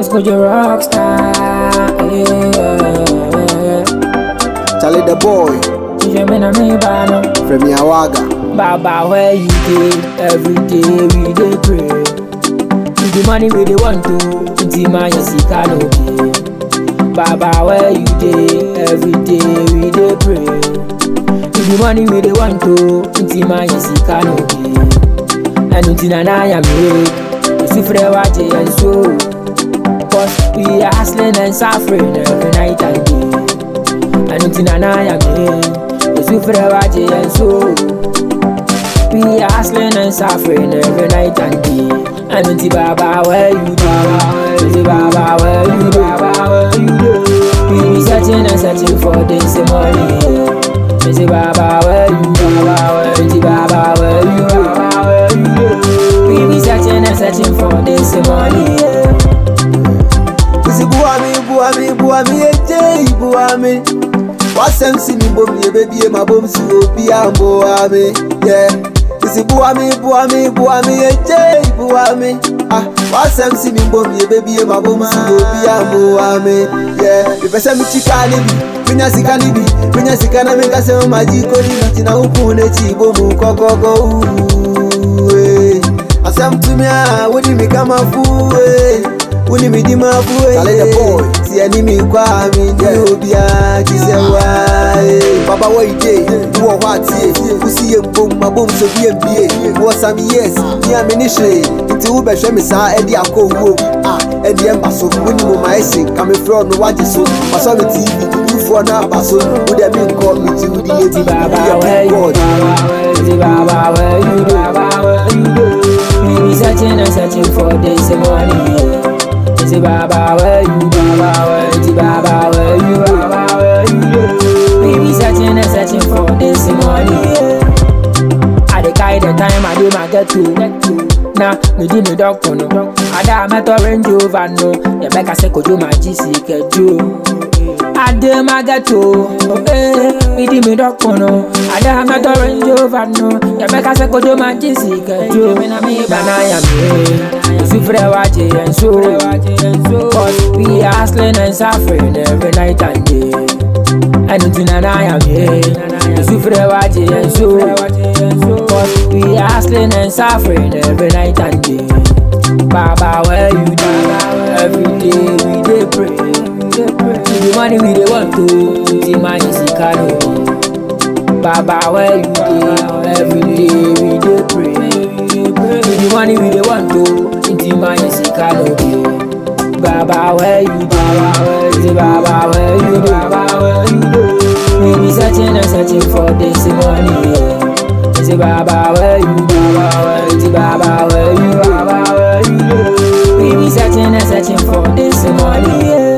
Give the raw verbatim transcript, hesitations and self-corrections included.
Cause you're a rock star. Yeah. Charlie the boy You mean I me bano. from Yawaga. Baba, where you dey? Every day we dey pray. With the money we dey want to, until my yasika no dey. Baba, where you dey? Every day we dey pray. With the money we dey want to, until my yasika no dey. And until I am here, it's if they watch it and so. Cause we are hustling and suffering every night and day. And until I am here, it's if they watch it and so. We are hustling and suffering every night and day. And until Baba, where you do? Until Baba, where you do? Baba, where you do? We be searching and searching for this money. Until Baba, where you do? Until Baba, where you do? We be searching and searching for this money. Isi buami, buami, buami, eje, buami. Wasem si mi bom ye baby ma bom si obi ambo ami. Yeah. Isi buami, buami, buami, eje, buami. Ah, wasem si mi bom ye baby ma bom si obi ambo ami. Yeah. Mi pesa mi chika ni bi, minya sika ni bi, minya sika na mi kase o maji ko ni ti na upu ne chi bomu kokogo. Asam to me, wodi mi kama fuwe, wodi mi di ma fuwe. Charlie the boy, si ani mi kwa mi di obia kisewa. Baba wo ide, wo what ye, usi ye bom ma bom so bi mbie. Wo some years, ni aminishe, nti wo be hwe mi sa edi akowo. Ah, edi emba so, woni mo ma ese, ka me fro no waje so. Maso mi T V, you for na baso, wo de mi call me ti wo di ye ti Baba where you do? Baba where you do? Baba where you do? We be searching and searching for this money. Is it Baba where you do? Baba where you do? Baba where you do? Baba where you do? We be searching and searching for this money. I dey carry the time I do my get to. Now me di me doctor no. I da meto Range Rover no. You make I say kojo my G C kejo. I dey my get to. Eh, me di me doctor no. I da meto Range Rover no. You make I say kojo my G C kejo. Na na ya me. If you free watch it and so. Cause we are hustling and suffering every night and day. And until now I am here. If you free watch it and so. Cause we are hustling and suffering every night and day. Baba, where you do? Every day we dey pray. The money we dey want to, the money is caro. Baba, where you do? Every day we dey pray. The money we dey want to, the money is caro. Baba, where you do? Baba, where you do? Baba, where you do? We be searching and searching for this money. Say Baba, where you do? Baba, where you do? Baba, where you do? We be searching and searching for this money.